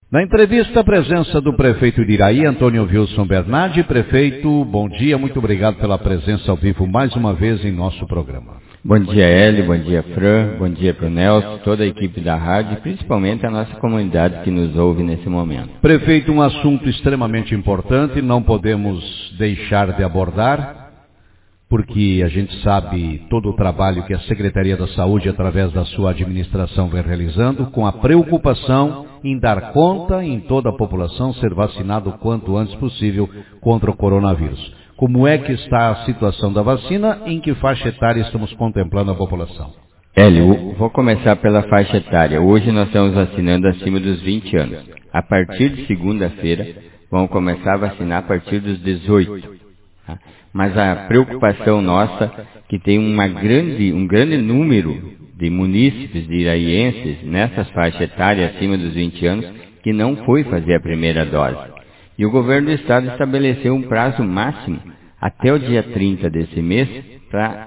Na entrevista, a presença do prefeito de Iraí, Antônio Wilson Bernardi. Prefeito, bom dia, muito obrigado pela presença ao vivo mais uma vez em nosso programa. Bom dia, Hélio, bom dia, Fran, bom dia para o Nelson, toda a equipe da rádio e principalmente a nossa comunidade que nos ouve nesse momento. Prefeito, um assunto extremamente importante, não podemos deixar de abordar, porque a gente sabe todo o trabalho que a Secretaria da Saúde, através da sua administração, vem realizando, com a preocupação em dar conta em toda a população ser vacinado o quanto antes possível contra o coronavírus. Como é que está a situação da vacina? Em que faixa etária estamos contemplando a população? Hélio, vou começar pela faixa etária. Hoje nós estamos vacinando acima dos 20 anos. A partir de segunda-feira, vamos começar a vacinar a partir dos 18. Tá? Mas a preocupação nossa, que tem um grande número de munícipes, de iraienses, nessas faixas etárias acima dos 20 anos, que não foi fazer a primeira dose. E o governo do estado estabeleceu um prazo máximo até o dia 30 desse mês para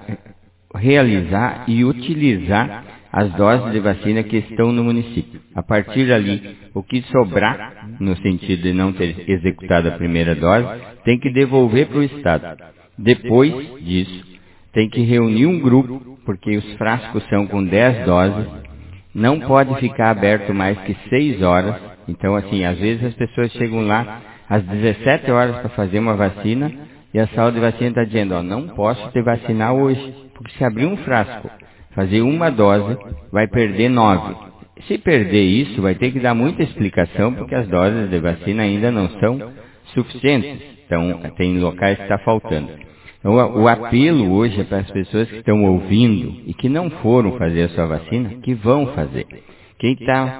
realizar e utilizar as doses de vacina que estão no município. A partir dali, o que sobrar, no sentido de não ter executado a primeira dose, tem que devolver para o estado. Depois disso, tem que reunir um grupo, porque os frascos são com 10 doses, não pode ficar aberto mais que 6 horas. Então, assim, às vezes as pessoas chegam lá às 17 horas para fazer uma vacina e a sala de vacina está dizendo, não posso te vacinar hoje, porque se abrir um frasco, fazer uma dose, vai perder 9. Se perder isso, vai ter que dar muita explicação, porque as doses de vacina ainda não são suficientes. Então, tem locais que está faltando. Então, o apelo hoje é para as pessoas que estão ouvindo e que não foram fazer a sua vacina, que vão fazer. Quem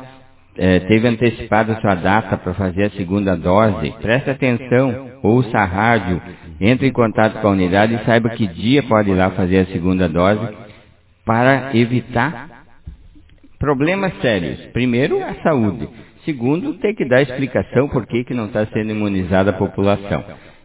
teve antecipado a sua data para fazer a segunda dose, preste atenção, ouça a rádio, entre em contato com a unidade e saiba que dia pode ir lá fazer a segunda dose para evitar problemas sérios. Primeiro, a saúde. Segundo, ter que dar explicação por que não está sendo imunizada a população.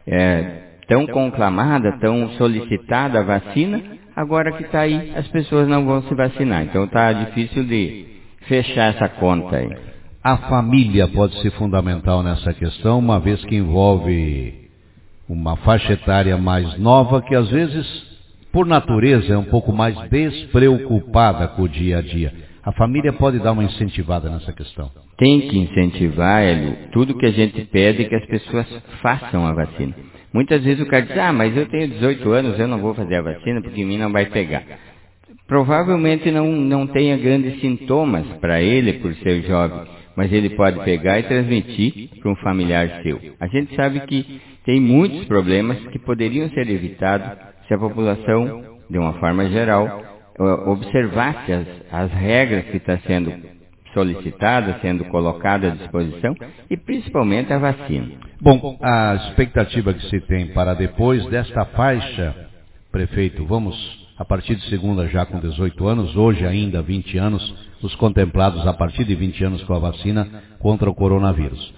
Tão conclamada, tão solicitada a vacina, agora que está aí, as pessoas não vão se vacinar. Então está difícil de fechar essa conta aí. A família pode ser fundamental nessa questão, uma vez que envolve uma faixa etária mais nova, que às vezes, por natureza, é um pouco mais despreocupada com o dia a dia. A família pode dar uma incentivada nessa questão. Tem que incentivar, Hélio, tudo que a gente pede é que as pessoas façam a vacina. Muitas vezes o cara diz, mas eu tenho 18 anos, eu não vou fazer a vacina porque em mim não vai pegar. Provavelmente não tenha grandes sintomas para ele por ser jovem, mas ele pode pegar e transmitir para um familiar seu. A gente sabe que tem muitos problemas que poderiam ser evitados se a população, de uma forma geral, observasse as regras que estão sendo solicitadas, sendo colocadas à disposição e principalmente a vacina. Bom, a expectativa que se tem para depois desta faixa, prefeito, vamos a partir de segunda já com 18 anos, hoje ainda 20 anos, os contemplados a partir de 20 anos com a vacina contra o coronavírus.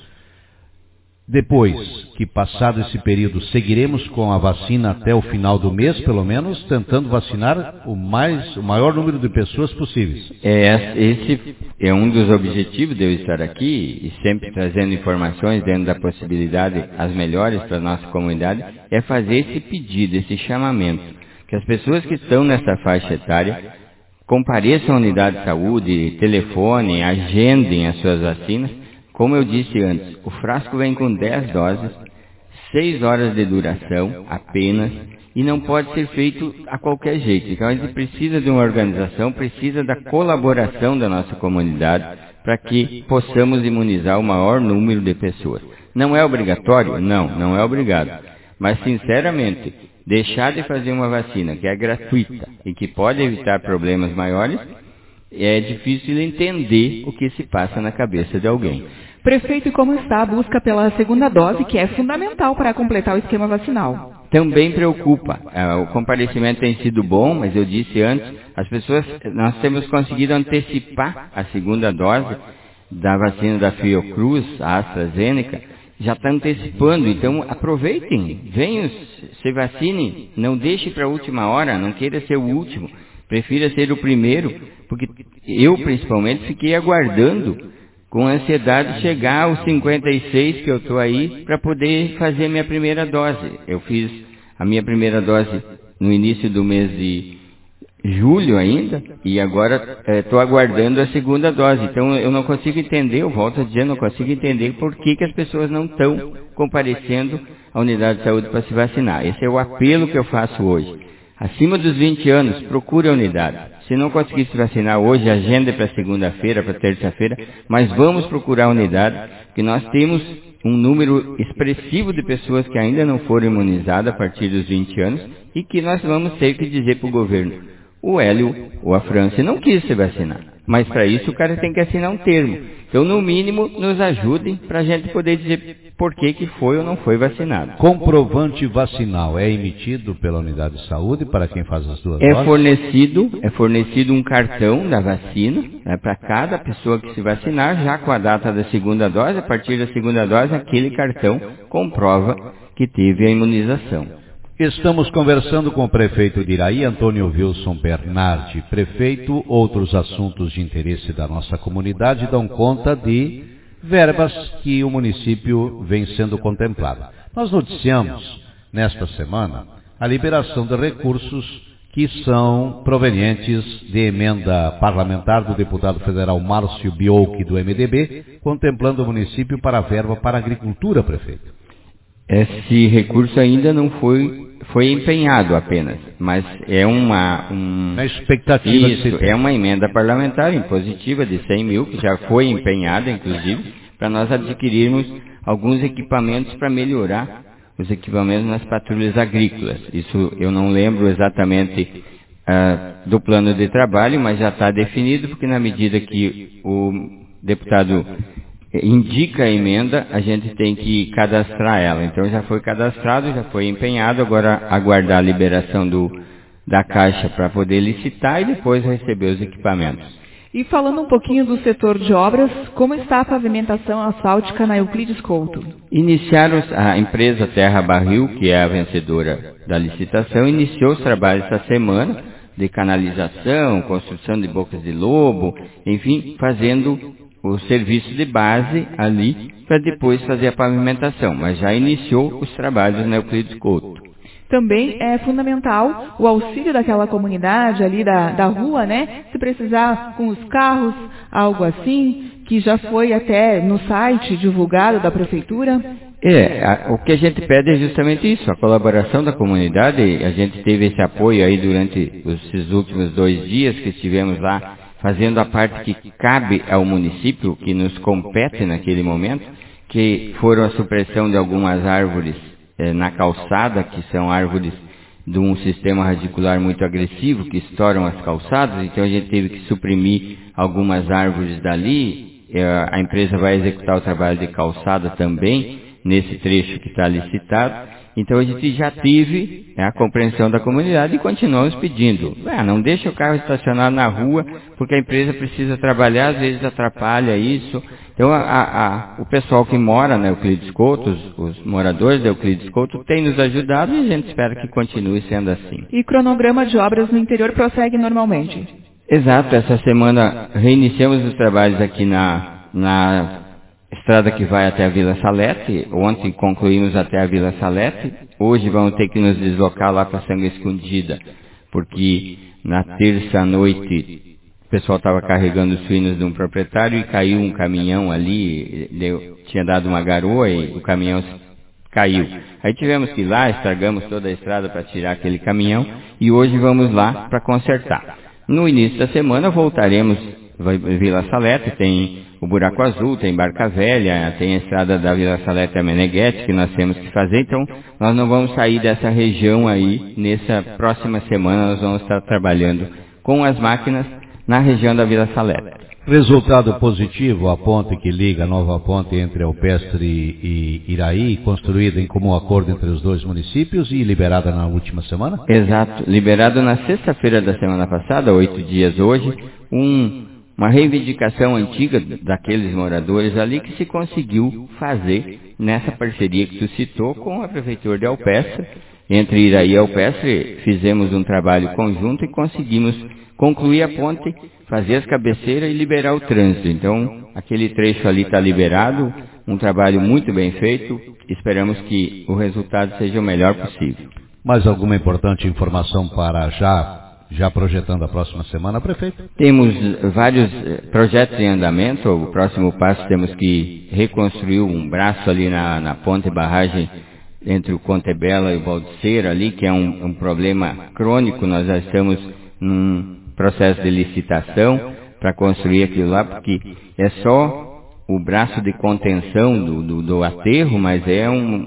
Depois que passado esse período, seguiremos com a vacina até o final do mês, pelo menos, tentando vacinar o maior número de pessoas possíveis. Esse é um dos objetivos de eu estar aqui e sempre trazendo informações dentro da possibilidade, as melhores para a nossa comunidade, é fazer esse pedido, esse chamamento, que as pessoas que estão nessa faixa etária compareçam à unidade de saúde, telefonem, agendem as suas vacinas. Como eu disse antes, o frasco vem com 10 doses, 6 horas de duração apenas, e não pode ser feito a qualquer jeito. Então a gente precisa de uma organização, precisa da colaboração da nossa comunidade para que possamos imunizar o maior número de pessoas. Não é obrigatório? Não é obrigado. Mas sinceramente, deixar de fazer uma vacina que é gratuita e que pode evitar problemas maiores, é difícil entender o que se passa na cabeça de alguém. Prefeito, e como está a busca pela segunda dose, que é fundamental para completar o esquema vacinal? Também preocupa. O comparecimento tem sido bom, mas eu disse antes, nós temos conseguido antecipar a segunda dose da vacina da Fiocruz, a AstraZeneca, já está antecipando, então aproveitem, venham, se vacinem, não deixe para a última hora, não queira ser o último, prefira ser o primeiro, porque eu principalmente fiquei aguardando com ansiedade de chegar aos 56 que eu estou aí para poder fazer a minha primeira dose. Eu fiz a minha primeira dose no início do mês de julho ainda, e agora estou aguardando a segunda dose. Então eu não consigo entender, eu volto a dizer, não consigo entender por que as pessoas não estão comparecendo à unidade de saúde para se vacinar. Esse é o apelo que eu faço hoje. Acima dos 20 anos, procure a unidade. Se não conseguir se vacinar hoje, agenda para segunda-feira, para terça-feira, mas vamos procurar a unidade, porque nós temos um número expressivo de pessoas que ainda não foram imunizadas a partir dos 20 anos e que nós vamos ter que dizer para o governo: o Hélio ou a França não quis se vacinar, mas para isso o cara tem que assinar um termo. Então, no mínimo, nos ajudem para a gente poder dizer por que foi ou não foi vacinado. Comprovante vacinal é emitido pela unidade de saúde para quem faz as duas doses? É fornecido um cartão da vacina, né, para cada pessoa que se vacinar, já com a data da segunda dose. A partir da segunda dose, aquele cartão comprova que teve a imunização. Estamos conversando com o prefeito de Iraí, Antônio Wilson Bernardi. Prefeito, outros assuntos de interesse da nossa comunidade dão conta de verbas que o município vem sendo contemplado. Nós noticiamos, nesta semana, a liberação de recursos que são provenientes de emenda parlamentar do deputado federal Márcio Biolchi, do MDB, contemplando o município para a verba para a agricultura, prefeito. Esse recurso ainda não foi empenhado apenas, mas é uma expectativa. Isso, é uma emenda parlamentar impositiva de 100 mil, que já foi empenhada, inclusive, para nós adquirirmos alguns equipamentos para melhorar os equipamentos nas patrulhas agrícolas. Isso eu não lembro exatamente do plano de trabalho, mas já está definido, porque na medida que o deputado indica a emenda, a gente tem que cadastrar ela. Então já foi cadastrado, já foi empenhado, agora aguardar a liberação da Caixa para poder licitar e depois receber os equipamentos. E falando um pouquinho do setor de obras, como está a pavimentação asfáltica na Euclides Couto? Iniciaram a empresa Terra Barril, que é a vencedora da licitação, iniciou os trabalhos essa semana de canalização, construção de bocas de lobo, enfim, fazendo o serviço de base ali para depois fazer a pavimentação, mas já iniciou os trabalhos na Euclides Couto. Também é fundamental o auxílio daquela comunidade ali da rua, né? Se precisar com os carros, algo assim, que já foi até no site divulgado da prefeitura. O que a gente pede é justamente isso, a colaboração da comunidade. A gente teve esse apoio aí durante esses últimos 2 dias que estivemos lá, fazendo a parte que cabe ao município, que nos compete naquele momento, que foram a supressão de algumas árvores na calçada, que são árvores de um sistema radicular muito agressivo, que estouram as calçadas. Então a gente teve que suprimir algumas árvores dali. A empresa vai executar o trabalho de calçada também, nesse trecho que está licitado. Então a gente já teve a compreensão da comunidade e continuamos pedindo. Não deixa o carro estacionado na rua, porque a empresa precisa trabalhar, às vezes atrapalha isso. Então o pessoal que mora na Euclides Couto, os moradores da Euclides Couto, tem nos ajudado e a gente espera que continue sendo assim. E cronograma de obras no interior prossegue normalmente? Exato, essa semana reiniciamos os trabalhos aqui na estrada que vai até a Vila Salete. Ontem concluímos até a Vila Salete. Hoje vamos ter que nos deslocar lá para Sanga Escondida, porque na terça noite o pessoal estava carregando os suínos de um proprietário e caiu um caminhão ali, tinha dado uma garoa e o caminhão caiu. Aí tivemos que ir lá, estragamos toda a estrada para tirar aquele caminhão e hoje vamos lá para consertar. No início da semana voltaremos Vila Salete, tem o Buraco Azul, tem Barca Velha, tem a estrada da Vila Salete a Meneghete, que nós temos que fazer. Então, nós não vamos sair dessa região aí. Nessa próxima semana, nós vamos estar trabalhando com as máquinas na região da Vila Salete. Resultado positivo, a ponte que liga a nova ponte entre Alpestre e Iraí, construída em comum acordo entre os dois municípios e liberada na última semana? Exato, liberado na sexta-feira da semana passada, 8 dias hoje, uma reivindicação antiga daqueles moradores ali que se conseguiu fazer nessa parceria que tu citou com a Prefeitura de Alpestre. Entre Iraí e Alpestre fizemos um trabalho conjunto e conseguimos concluir a ponte, fazer as cabeceiras e liberar o trânsito. Então, aquele trecho ali está liberado, um trabalho muito bem feito, esperamos que o resultado seja o melhor possível. Mais alguma importante informação para já projetando a próxima semana, prefeito? Temos vários projetos em andamento. O próximo passo, temos que reconstruir um braço ali na ponte barragem entre o Contebela e o Baldiceira ali, que é um problema crônico. Nós já estamos num processo de licitação para construir aquilo lá, porque é só o braço de contenção do aterro, mas é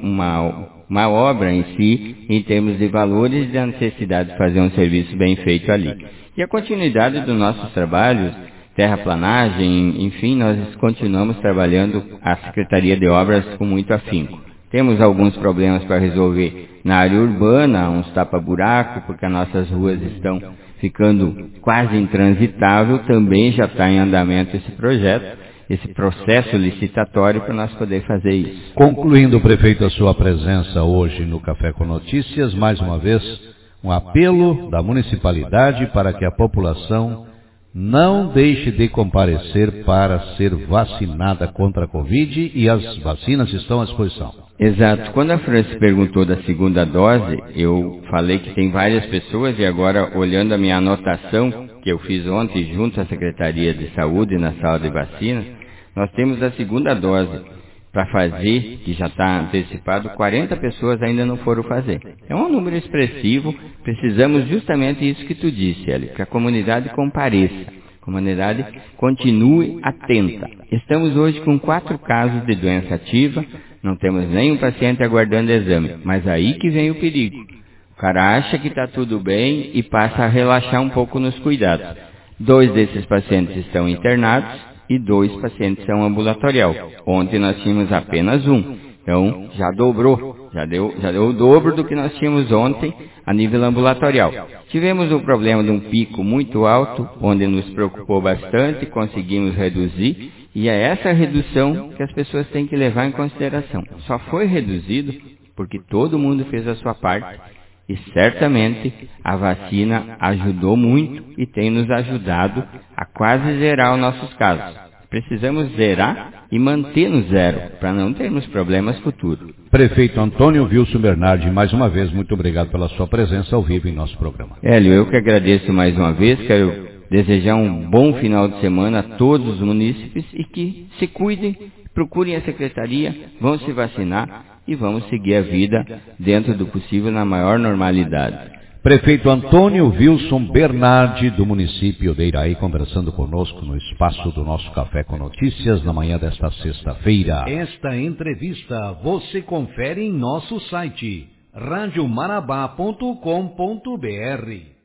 uma obra em si, em termos de valores e da necessidade de fazer um serviço bem feito ali. E a continuidade dos nossos trabalhos, terraplanagem, enfim, nós continuamos trabalhando a Secretaria de Obras com muito afinco. Temos alguns problemas para resolver na área urbana, uns tapa-buraco, porque as nossas ruas estão ficando quase intransitável, também já está em andamento esse projeto, esse processo licitatório para nós poder fazer isso. Concluindo, prefeito, a sua presença hoje no Café com Notícias, mais uma vez, um apelo da municipalidade para que a população não deixe de comparecer para ser vacinada contra a Covid, e as vacinas estão à disposição. Exato. Quando a Franci perguntou da segunda dose, eu falei que tem várias pessoas, e agora, olhando a minha anotação, que eu fiz ontem junto à Secretaria de Saúde na sala de vacinas, nós temos a segunda dose para fazer, que já está antecipado, 40 pessoas ainda não foram fazer. É um número expressivo, precisamos justamente isso que tu disse, Hélio, que a comunidade compareça, a comunidade continue atenta. Estamos hoje com 4 casos de doença ativa, não temos nenhum paciente aguardando exame, mas aí que vem o perigo. O cara acha que está tudo bem e passa a relaxar um pouco nos cuidados. 2 desses pacientes estão internados e 2 pacientes são ambulatorial. Ontem nós tínhamos apenas 1, então já dobrou, já deu o dobro do que nós tínhamos ontem a nível ambulatorial. Tivemos o problema de um pico muito alto, onde nos preocupou bastante, conseguimos reduzir, e é essa redução que as pessoas têm que levar em consideração. Só foi reduzido porque todo mundo fez a sua parte, e certamente a vacina ajudou muito e tem nos ajudado a quase zerar os nossos casos. Precisamos zerar e manter no zero, para não termos problemas futuros. Prefeito Antônio Wilson Bernardi, mais uma vez, muito obrigado pela sua presença ao vivo em nosso programa. Hélio, eu que agradeço mais uma vez, quero desejar um bom final de semana a todos os munícipes e que se cuidem, procurem a secretaria, vão se vacinar e vamos seguir a vida dentro do possível na maior normalidade. Prefeito Antônio Wilson Bernardi, do município de Iraí, conversando conosco no espaço do nosso Café com Notícias na manhã desta sexta-feira. Esta entrevista você confere em nosso site radiomarabá.com.br.